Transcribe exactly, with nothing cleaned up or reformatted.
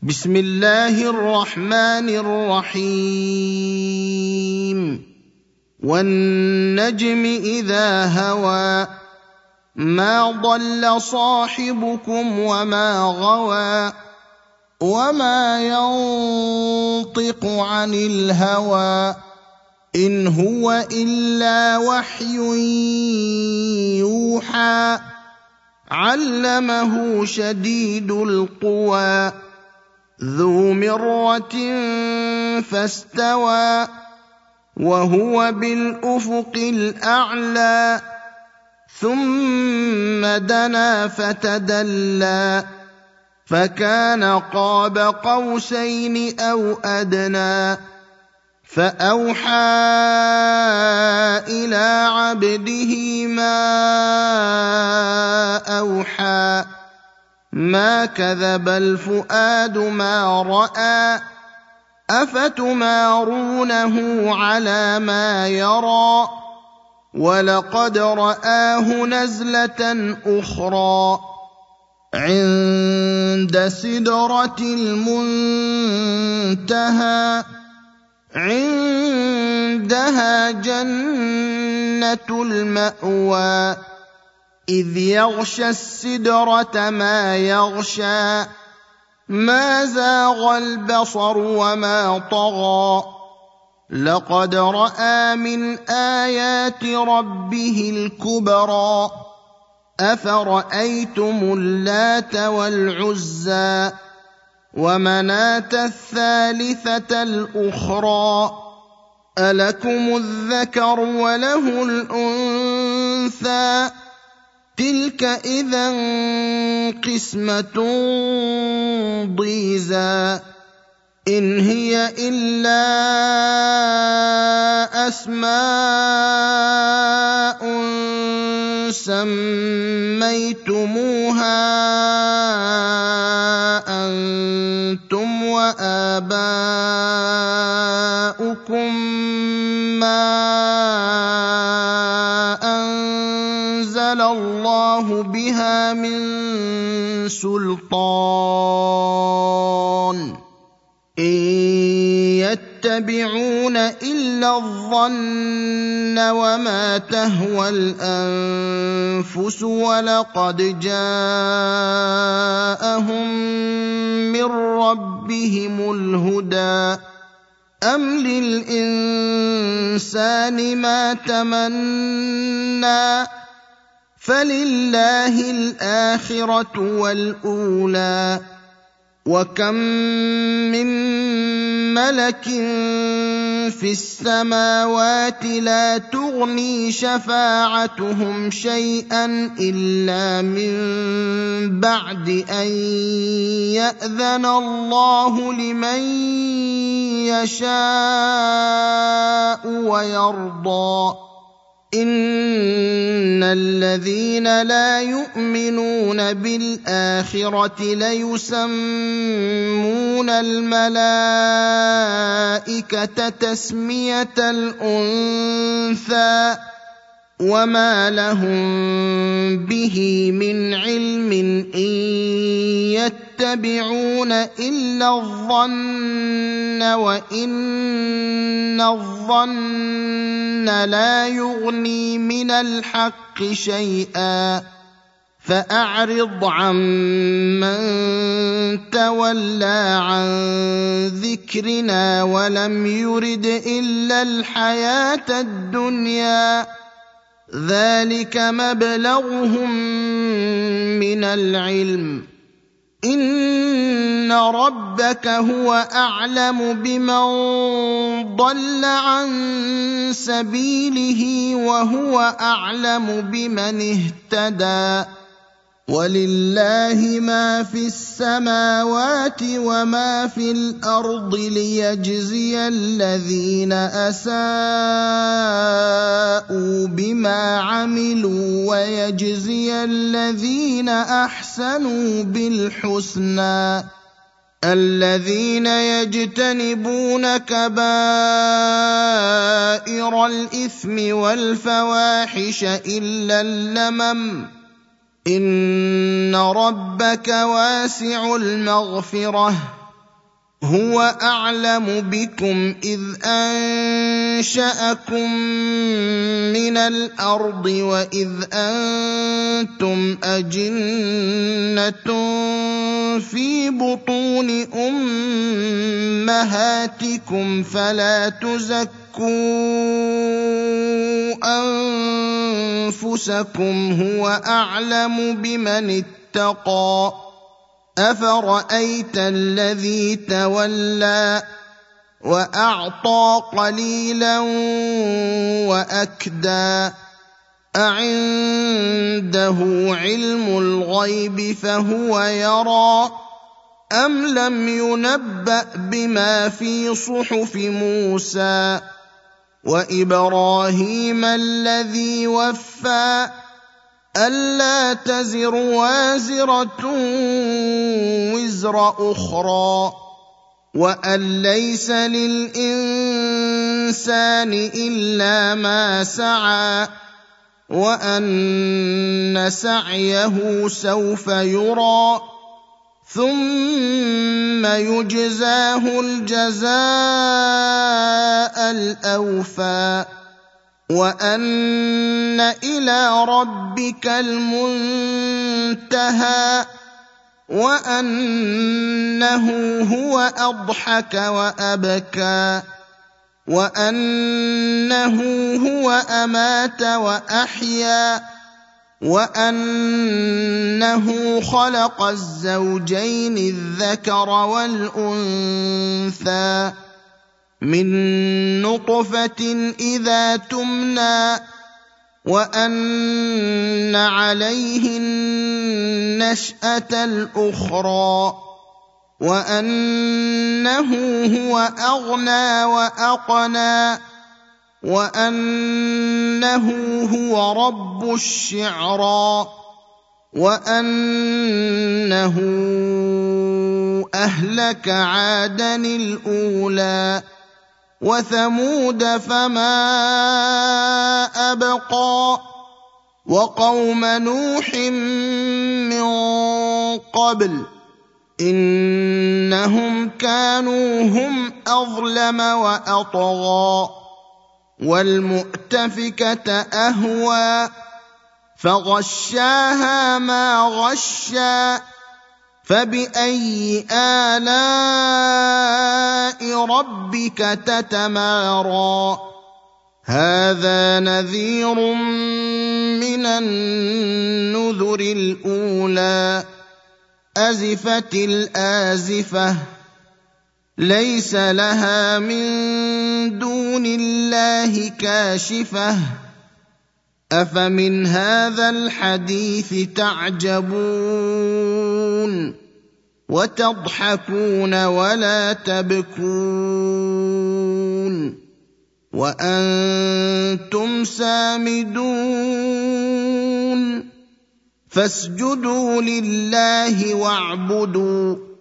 بسم الله الرحمن الرحيم والنجم إذا هوى ما ضل صاحبكم وما غوى وما ينطق عن الهوى إن هو إلا وحي يوحى علمه شديد القوى ذو مرة فاستوى وهو بالأفق الأعلى ثم دنا فتدلى فكان قاب قوسين أو أدنى فأوحى إلى عبده ما أوحى ما كذب الفؤاد ما رأى أفتمارونه على ما يرى ولقد رآه نزلة أخرى عند سدرة المنتهى عندها جنة المأوى إذ يغشى السدرة ما يغشى ما زاغ البصر وما طغى لقد رأى من آيات ربه الكبرى أفرأيتم اللات والعزى ومناة الثالثة الأخرى ألكم الذكر وله الأنثى تلك إذا قسمة ضيزى إن هي إلا أسماء سميتموها أنتم وآباؤكم ما أنزل الله بها من سلطان إن يتبعون إلا الظن وما تهوى الأنفس ولقد جاءهم من ربهم الهدى أم للإنسان ما تمنى فلله الآخرة والأولى وكم من ملك في السماوات لا تغني شفاعتهم شيئا إلا من بعد أن يأذن الله لمن يشاء ويرضى إن الذين لا يؤمنون بالآخرة ليسمون الملائكة تسمية الأنثى وما لهم به من علم إن يتبعون إلا الظن وإن الظن لا يغني من الحق شيئا فأعرض عمن تولى عن ذكرنا ولم يرد إلا الحياة الدنيا ذلك مبلغهم من العلم إن ربك هو أعلم بمن ضل عن سبيله وهو أعلم بمن اهتدى ولله ما في السماوات وما في الأرض ليجزي الذين أساءوا بما عملوا ويجزي الذين أحسنوا بالحسنى الذين يجتنبون كبائر الإثم والفواحش إلا اللمم إن ربك واسع المغفرة هو أعلم بكم إذ أنشأكم من الأرض وإذ أنتم أجنة في بطون أمهاتكم فلا تزكوا أنفسكم هو أعلم بمن اتقى أفرأيت الذي تولى وأعطى قليلا وأكدى أعنده علم الغيب فهو يرى أم لم ينبأ بما في صحف موسى وإبراهيم الذي وفى ألا تزر وازرة وزر أخرى وأن ليس للإنسان إلا ما سعى وأن سعيه سوف يرى ثم يجزاه الجزاء الأوفى وأن إلى ربك المنتهى وأنه هو أضحك وأبكى وأنه هو أمات وأحيا وأنه خلق الزوجين الذكر والأنثى من نطفة إذا تمنى وأن عليه النشأة الأخرى وأنه هو أغنى وأقنى وأنه هو رب الشعرى وأنه أهلك عادا الأولى وثمود فما أبقى وقوم نوح من قبل إنهم كانوا هم أظلم وأطغى والمؤتفكة أهوى فغشاها ما غشى فبأي آلاء ربك تتمارى هذا نذير من النذر الأولى أزفت الآزفة ليس لها من دون الله كاشفة أفمن هذا الحديث تعجبون وتضحكون ولا تبكون وأنتم سامدون فاسجدوا لله واعبدوا